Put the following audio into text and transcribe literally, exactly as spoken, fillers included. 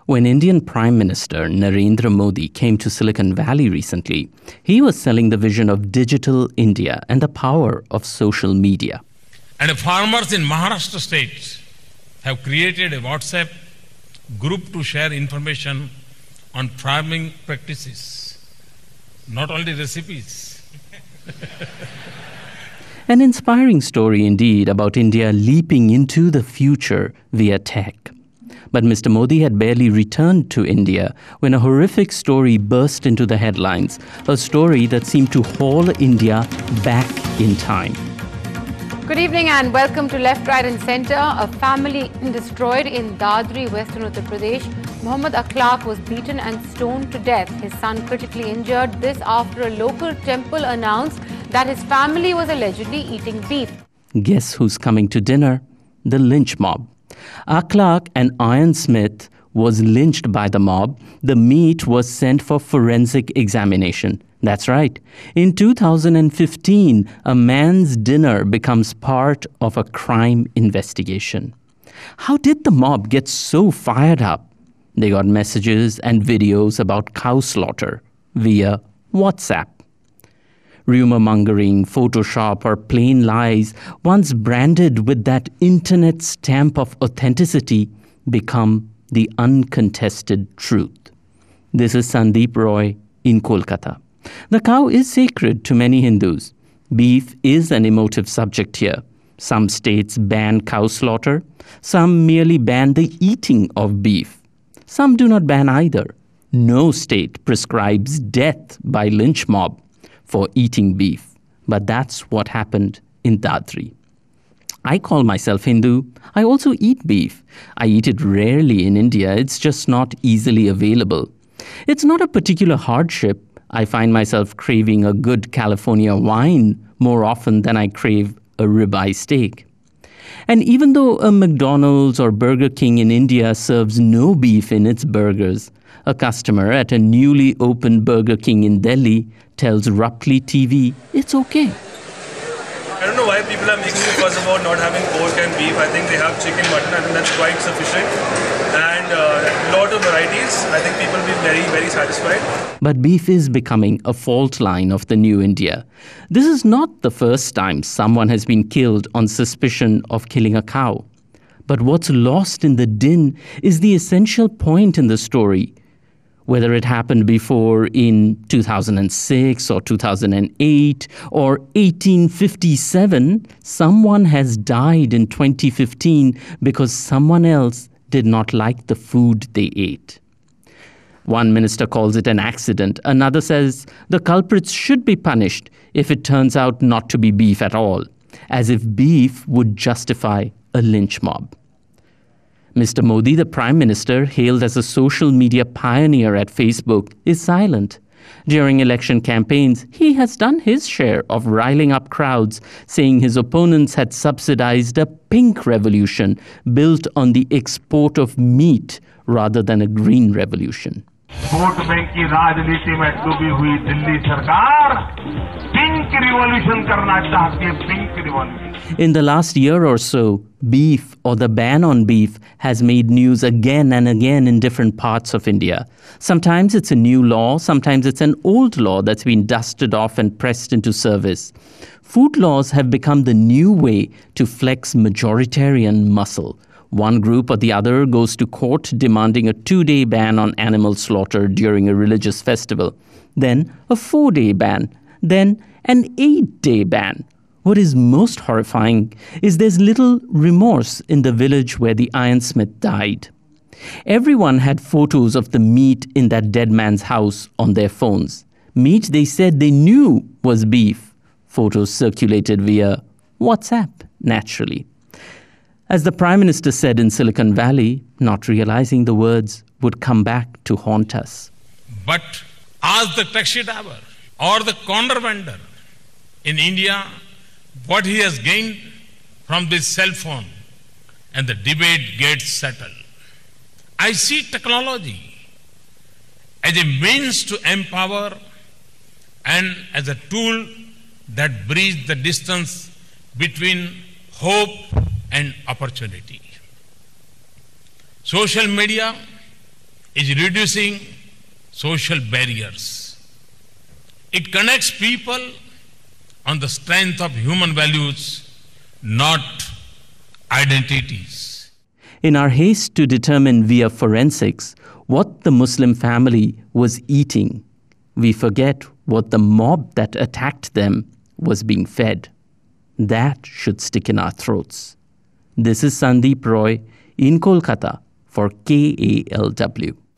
When Indian Prime Minister Narendra Modi came to Silicon Valley recently, he was selling the vision of digital India and the power of social media. And the farmers in Maharashtra state have created a WhatsApp group to share information on farming practices, not only recipes. An inspiring story indeed about India leaping into the future via tech. But Mister Modi had barely returned to India when a horrific story burst into the headlines, a story that seemed to haul India back in time. Good evening and welcome to Left, Right and Centre. A family destroyed in Dadri, Western Uttar Pradesh. Mohammad Akhlaq was beaten and stoned to death. His son critically injured. This after a local temple announced that his family was allegedly eating beef. Guess who's coming to dinner? The lynch mob. Akhlaq, an ironsmith, was lynched by the mob. The meat was sent for forensic examination. That's right. In two thousand fifteen, a man's dinner becomes part of a crime investigation. How did the mob get so fired up? They got messages and videos about cow slaughter via WhatsApp. Rumor-mongering, Photoshop, or plain lies, once branded with that internet stamp of authenticity, become the uncontested truth. This is Sandeep Roy in Kolkata. The cow is sacred to many Hindus. Beef is an emotive subject here. Some states ban cow slaughter. Some merely ban the eating of beef. Some do not ban either. No state prescribes death by lynch mob for eating beef. But that's what happened in Dadri. I call myself Hindu. I also eat beef. I eat it rarely in India. It's just not easily available. It's not a particular hardship. I find myself craving a good California wine more often than I crave a ribeye steak. And even though a McDonald's or Burger King in India serves no beef in its burgers, a customer at a newly opened Burger King in Delhi tells Rapli T V it's okay. I don't know why people are making a fuss about not having pork and beef. I think they have chicken, mutton. I think that's quite sufficient. And a uh, lot of varieties. I think people will be very, very satisfied. But beef is becoming a fault line of the new India. This is not the first time someone has been killed on suspicion of killing a cow. But what's lost in the din is the essential point in the story. Whether it happened before in two thousand six or two thousand eight or eighteen fifty-seven, someone has died in twenty fifteen because someone else did not like the food they ate. One minister calls it an accident. Another says the culprits should be punished if it turns out not to be beef at all, as if beef would justify a lynch mob. Mister Modi, the Prime Minister, hailed as a social media pioneer at Facebook, is silent. During election campaigns, he has done his share of riling up crowds, saying his opponents had subsidized a pink revolution built on the export of meat rather than a green revolution. Vote bank की राजनीति में डूबी हुई दिल्ली सरकार pink revolution करना चाहती है, pink revolution. In the last year or so, beef or the ban on beef has made news again and again in different parts of India. Sometimes it's a new law, sometimes it's an old law that's been dusted off and pressed into service. Food laws have become the new way to flex majoritarian muscle. One group or the other goes to court demanding a two-day ban on animal slaughter during a religious festival, then a four-day ban, then an eight-day ban. What is most horrifying is there's little remorse in the village where the ironsmith died. Everyone had photos of the meat in that dead man's house on their phones. Meat they said they knew was beef. Photos circulated via WhatsApp, naturally. As the Prime Minister said in Silicon Valley, not realizing the words would come back to haunt us. But ask the taxi driver or the corner vendor in India what he has gained from this cell phone, and the debate gets settled. I see technology as a means to empower and as a tool that bridges the distance between hope and opportunity. Social media is reducing social barriers. It connects people on the strength of human values, not identities. In our haste to determine via forensics what the Muslim family was eating, we forget what the mob that attacked them was being fed. That should stick in our throats. This is Sandeep Roy in Kolkata for K A L W.